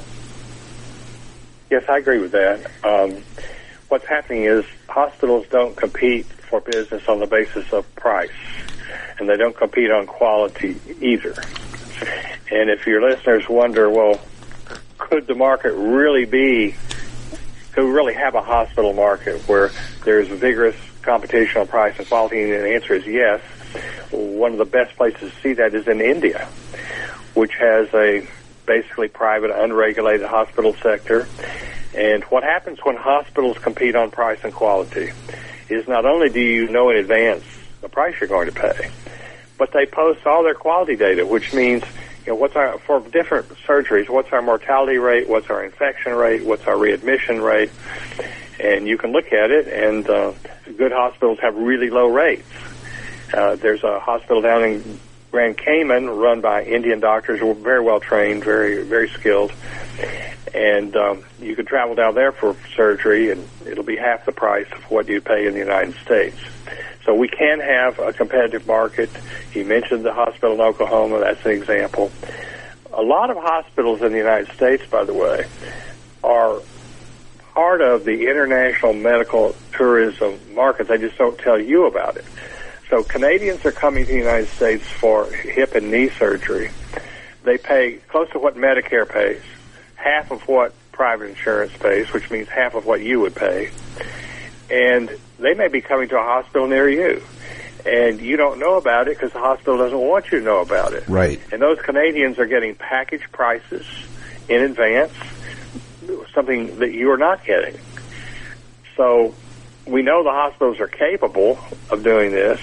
Yes, I agree with that. Um, what's happening is hospitals don't compete for business on the basis of price, and they don't compete on quality either. And if your listeners wonder, well, could the market really be, could we really have a hospital market where there's vigorous competition on price and quality? And the answer is yes. One of the best places to see that is in India, which has a basically private, unregulated hospital sector. And what happens when hospitals compete on price and quality is not only do you know in advance the price you're going to pay, but they post all their quality data, which means, you know, what's our, for different surgeries, what's our mortality rate, what's our infection rate, what's our readmission rate, and you can look at it, and uh, good hospitals have really low rates. Uh, there's a hospital down in Grand Cayman run by Indian doctors who are very well trained, very, very skilled, and um, you could travel down there for surgery, and it'll be half the price of what you pay in the United States. So we can have a competitive market. You mentioned the hospital in Oklahoma. That's an example. A lot of hospitals in the United States, by the way, are part of the international medical tourism market. They just don't tell you about it. So Canadians are coming to the United States for hip and knee surgery. They pay close to what Medicare pays, half of what private insurance pays, which means half of what you would pay. And they may be coming to a hospital near you, and you don't know about it because the hospital doesn't want you to know about it. Right. And those Canadians are getting package prices in advance, something that you are not getting. So we know the hospitals are capable of doing this,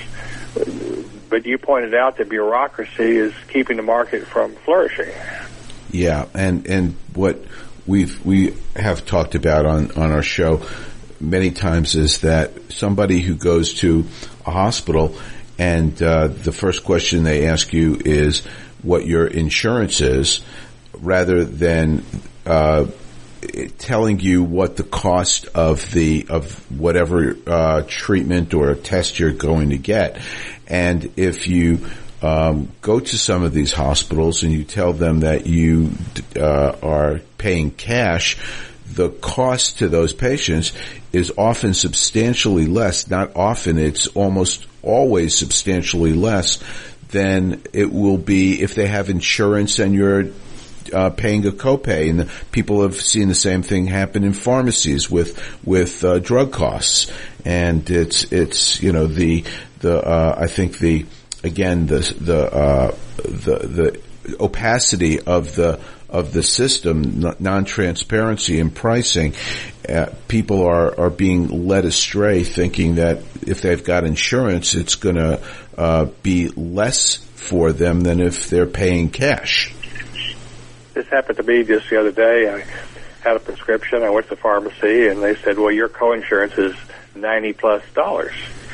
but you pointed out that bureaucracy is keeping the market from flourishing. Yeah, and and what we've we have talked about on, on our show many times is that somebody who goes to a hospital and uh, the first question they ask you is what your insurance is, rather than uh, telling you what the cost of the of whatever uh, treatment or test you're going to get. And if you um, go to some of these hospitals and you tell them that you uh, are paying cash, the cost to those patients is often substantially less. Not often, it's almost always substantially less than it will be if they have insurance and you're uh, paying a copay. And the, people have seen the same thing happen in pharmacies with with uh, drug costs. And it's it's you know the the uh, I think the again the the uh, the the opacity of the of the system, non-transparency in pricing, uh, people are, are being led astray thinking that if they've got insurance, it's going to uh, be less for them than if they're paying cash. This happened to me just the other day. I had a prescription. I went to the pharmacy, and they said, well, your coinsurance is ninety plus dollars.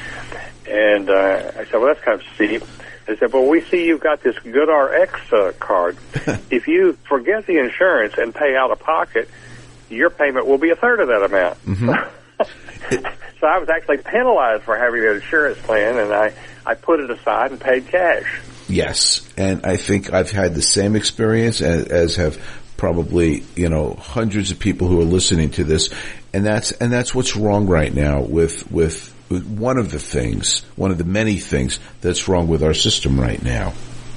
And uh, I said, well, that's kind of steep. They said, well, we see you've got this GoodRx uh, card. If you forget the insurance and pay out of pocket, your payment will be a third of that amount. Mm-hmm. So I was actually penalized for having an insurance plan, and I, I put it aside and paid cash. Yes, and I think I've had the same experience as, as have probably, you know, hundreds of people who are listening to this, and that's and that's what's wrong right now with with one of the things, one of the many things that's wrong with our system right now.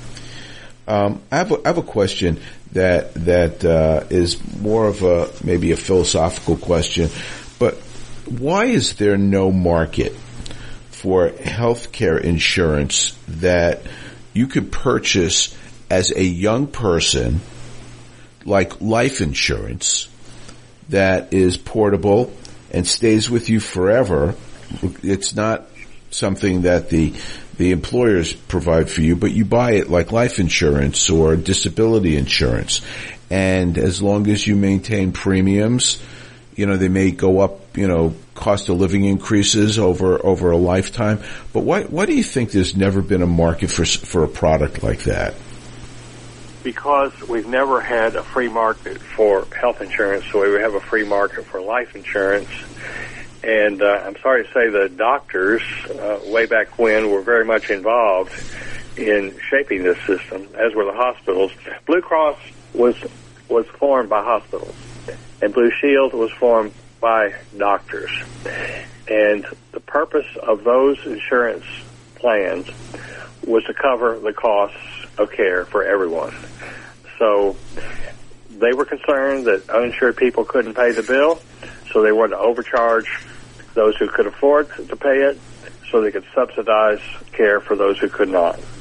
Um, I have a, I have a question that that uh, is more of a maybe a philosophical question, but why is there no market for healthcare insurance that you could purchase as a young person, like life insurance, that is portable and stays with you forever? It's not something that the the employers provide for you, but you buy it like life insurance or disability insurance. And as long as you maintain premiums, you know, they may go up, you know, cost of living increases over over a lifetime. But why why do you think there's never been a market for for a product like that? Because we've never had a free market for health insurance, so we have a free market for life insurance. And uh, I'm sorry to say the doctors, uh, way back when, were very much involved in shaping this system, as were the hospitals. Blue Cross was was formed by hospitals, and Blue Shield was formed by doctors. And the purpose of those insurance plans was to cover the costs of care for everyone. So they were concerned that uninsured people couldn't pay the bill, so they wanted to overcharge those who could afford to pay it, so they could subsidize care for those who could not.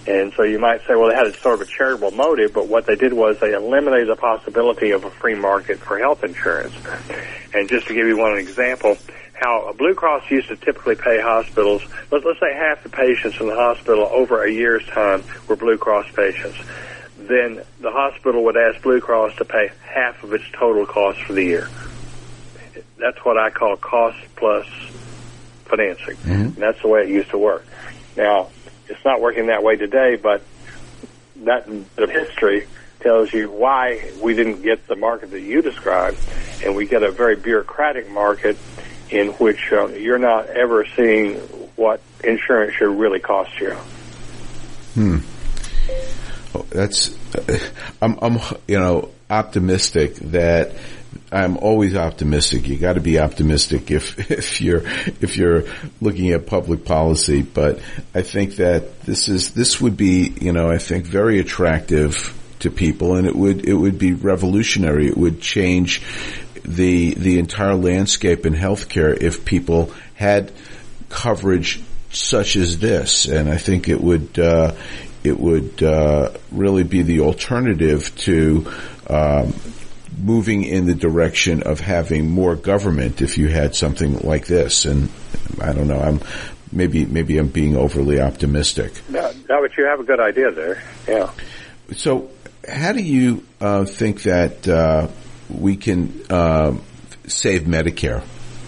And so you might say, well, they had a sort of a charitable motive, but what they did was they eliminated the possibility of a free market for health insurance. And just to give you one example, how Blue Cross used to typically pay hospitals, let's, let's say half the patients in the hospital over a year's time were Blue Cross patients. Then the hospital would ask Blue Cross to pay half of its total cost for the year. That's what I call cost plus financing. Mm-hmm. And that's the way it used to work. Now, it's not working that way today, but that bit of history tells you why we didn't get the market that you described, and we get a very bureaucratic market in which uh, you're not ever seeing what insurance should really cost you. Hmm. Oh, that's uh, I'm, I'm, you know, optimistic that. I'm always optimistic. You got to be optimistic if if you're if you're looking at public policy. But I think that this is this would be, you know, I think very attractive to people, and it would it would be revolutionary. It would change the the entire landscape in healthcare if people had coverage such as this. And I think it would uh, it would uh, really be the alternative to. Um, moving in the direction of having more government if you had something like this. And I don't know, I'm maybe maybe I'm being overly optimistic. No, no, but you have a good idea there. Yeah. So how do you uh, think that uh, we can uh, save Medicare?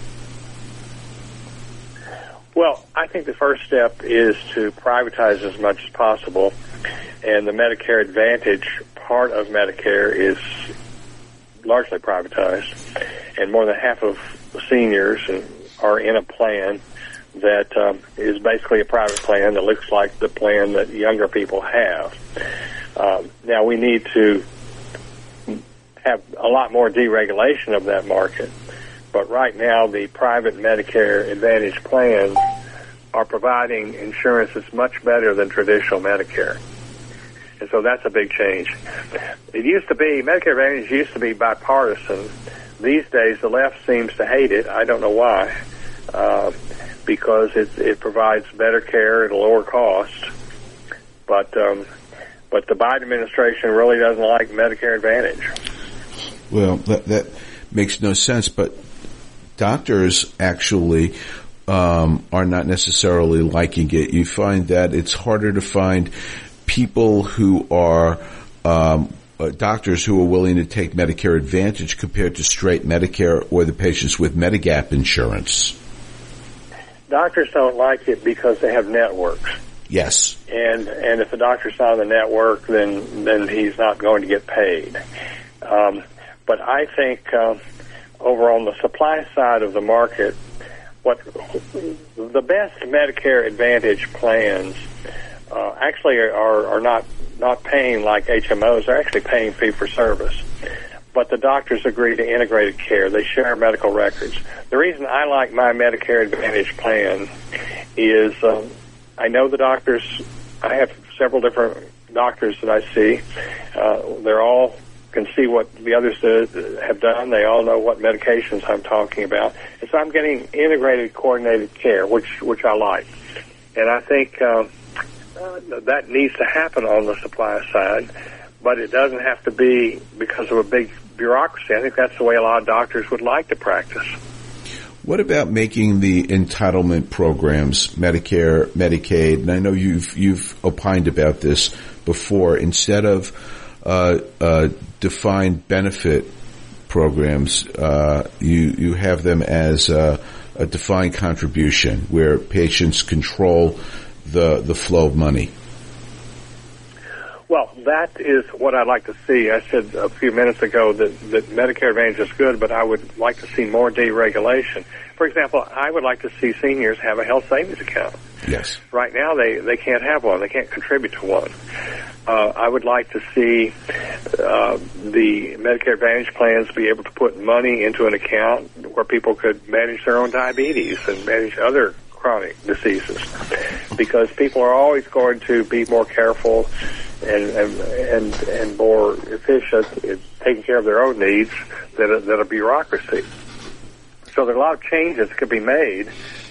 Well, I think the first step is to privatize as much as possible, and the Medicare Advantage part of Medicare is largely privatized, and more than half of seniors are in a plan that um, is basically a private plan that looks like the plan that younger people have. Um, now, we need to have a lot more deregulation of that market, but right now the private Medicare Advantage plans are providing insurance that's much better than traditional Medicare. And so that's a big change. It used to be, Medicare Advantage used to be bipartisan. These days, the left seems to hate it. I don't know why, uh, because it, it provides better care at a lower cost. But um, but the Biden administration really doesn't like Medicare Advantage. Well, that, that makes no sense. But doctors actually um, are not necessarily liking it. You find that it's harder to find people who are um, uh, doctors who are willing to take Medicare Advantage compared to straight Medicare or the patients with Medigap insurance. Doctors don't like it because they have networks. Yes. And and if the doctor's not on the network, then then he's not going to get paid. Um, but I think uh, over on the supply side of the market, what the best Medicare Advantage plans Uh, actually are, are not, not paying like H M Os. They're actually paying fee-for-service. But the doctors agree to integrated care. They share medical records. The reason I like my Medicare Advantage plan is um, I know the doctors. I have several different doctors that I see. Uh, they're all can see what the others do, have done. They all know what medications I'm talking about. And so I'm getting integrated, coordinated care, which, which I like. And I think uh, uh, that needs to happen on the supply side, but it doesn't have to be because of a big bureaucracy. I think that's the way a lot of doctors would like to practice. What about making the entitlement programs, Medicare, Medicaid, and I know you've you've opined about this before, instead of uh, uh, defined benefit programs, uh, you you have them as a, a defined contribution where patients control the the flow of money? Well, that is what I'd like to see. I said a few minutes ago that, that Medicare Advantage is good, but I would like to see more deregulation. For example, I would like to see seniors have a health savings account. Yes. Right now, they, they can't have one. They can't contribute to one. Uh, I would like to see uh, the Medicare Advantage plans be able to put money into an account where people could manage their own diabetes and manage other chronic diseases, because people are always going to be more careful and and and, and more efficient in taking care of their own needs than a, than a bureaucracy. So there are a lot of changes that could be made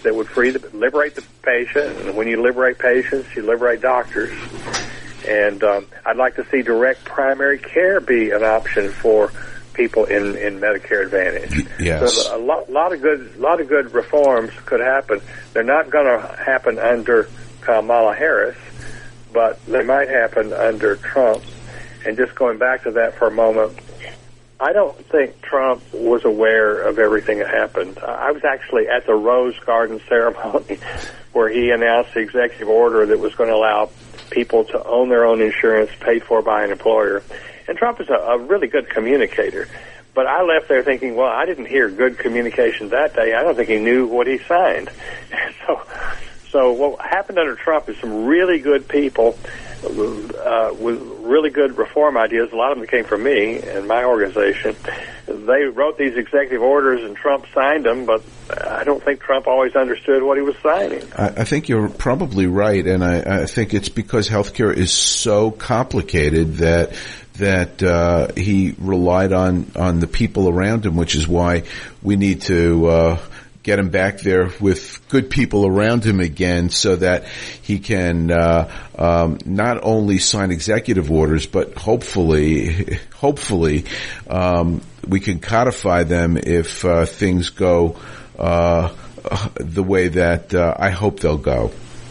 that would free the, liberate the patient. And when you liberate patients, you liberate doctors. And um, I'd like to see direct primary care be an option for people in, in Medicare Advantage. Yes. So a lot, lot of good, lot of good reforms could happen. They're not going to happen under Kamala Harris, but they might happen under Trump. And just going back to that for a moment, I don't think Trump was aware of everything that happened. I was actually at the Rose Garden ceremony where he announced the executive order that was going to allow people to own their own insurance paid for by an employer. And Trump is a, a really good communicator. But I left there thinking, well, I didn't hear good communication that day. I don't think he knew what he signed. so, so what happened under Trump is some really good people uh, with really good reform ideas. A lot of them came from me and my organization. They wrote these executive orders and Trump signed them, but I don't think Trump always understood what he was signing. I, I think you're probably right, and I, I think it's because healthcare is so complicated that that uh, he relied on, on the people around him, which is why we need to uh, get him back there with good people around him again so that he can uh, um, not only sign executive orders, but hopefully, hopefully um, we can codify them if uh, things go uh, the way that uh, I hope they'll go.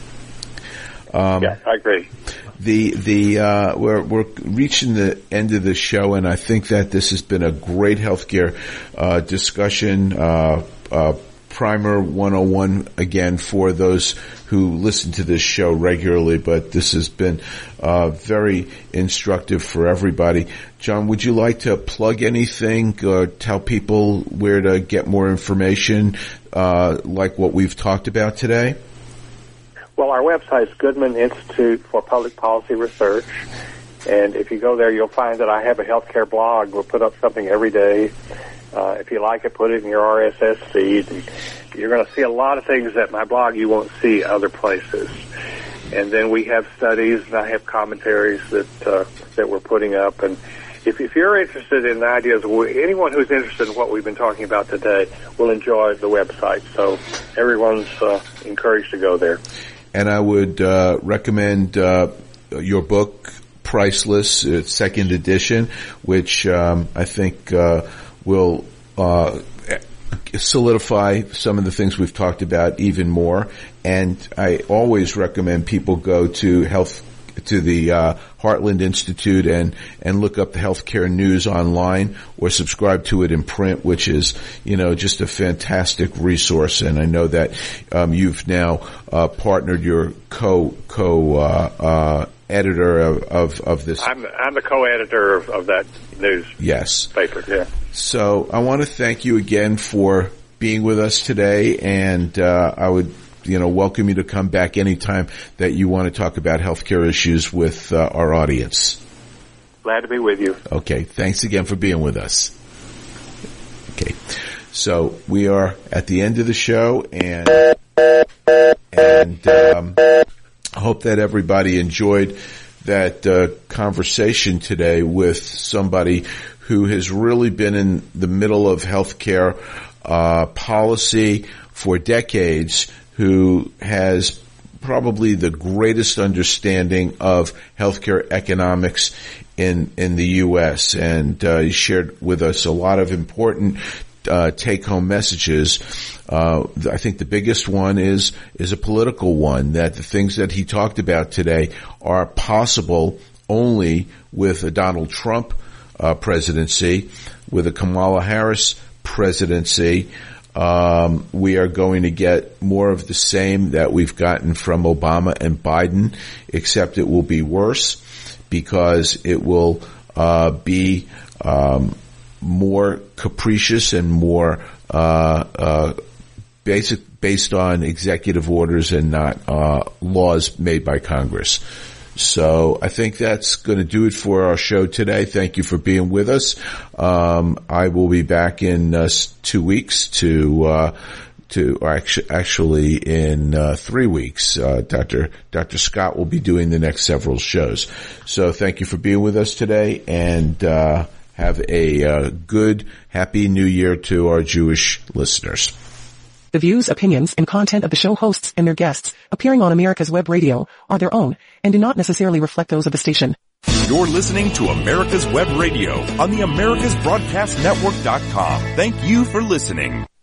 Um, yeah, I agree. The the uh, we're we're reaching the end of the show, and I think that this has been a great healthcare uh, discussion. Uh, uh, Primer one oh one again for those who listen to this show regularly, but this has been uh, very instructive for everybody. John, would you like to plug anything or tell people where to get more information, uh, like what we've talked about today? Well, our website is Goodman Institute for Public Policy Research, and if you go there, you'll find that I have a healthcare blog. We'll put up something every day. Uh, if you like it, put it in your R S S feed. And you're going to see a lot of things at my blog you won't see other places. And then we have studies, and I have commentaries that uh, that we're putting up. And if, if you're interested in the ideas, anyone who's interested in what we've been talking about today will enjoy the website. So everyone's uh, encouraged to go there. And I would uh, recommend uh, your book, Priceless, uh, second edition, which um, I think uh, will uh, solidify some of the things we've talked about even more. And I always recommend people go to health to the uh, Heartland Institute and and look up the healthcare news online, or subscribe to it in print, which is, you know, just a fantastic resource. And I know that um, you've now uh, partnered your co co uh, uh, editor of, of of this. I'm I'm the co-editor of, of that news. Yes. Paper. Yeah. So I want to thank you again for being with us today, and uh, I would, you know, welcome you to come back anytime that you want to talk about healthcare issues with uh, our audience. Glad to be with you. Okay. Thanks again for being with us. Okay. So we are at the end of the show, and and um, I hope that everybody enjoyed that uh, conversation today with somebody who has really been in the middle of healthcare uh, policy for decades, who has probably the greatest understanding of healthcare economics in in the U S, and uh, he shared with us a lot of important uh, take-home messages. Uh, I think the biggest one is is a political one, that the things that he talked about today are possible only with a Donald Trump uh, presidency, with a Kamala Harris presidency. Um, we are going to get more of the same that we've gotten from Obama and Biden, except it will be worse because it will uh, be um, more capricious and more uh, uh, basic, based on executive orders and not uh, laws made by Congress. So I think that's going to do it for our show today. Thank you for being with us. Um, I will be back in uh, two weeks to, uh, to actually, actually in uh, three weeks. Uh, Doctor Doctor Scott will be doing the next several shows. So thank you for being with us today, and uh, have a uh, good, happy New Year to our Jewish listeners. The views, opinions, and content of the show hosts and their guests appearing on America's Web Radio are their own and do not necessarily reflect those of the station. You're listening to America's Web Radio on the Americas Broadcast Network dot com. Thank you for listening.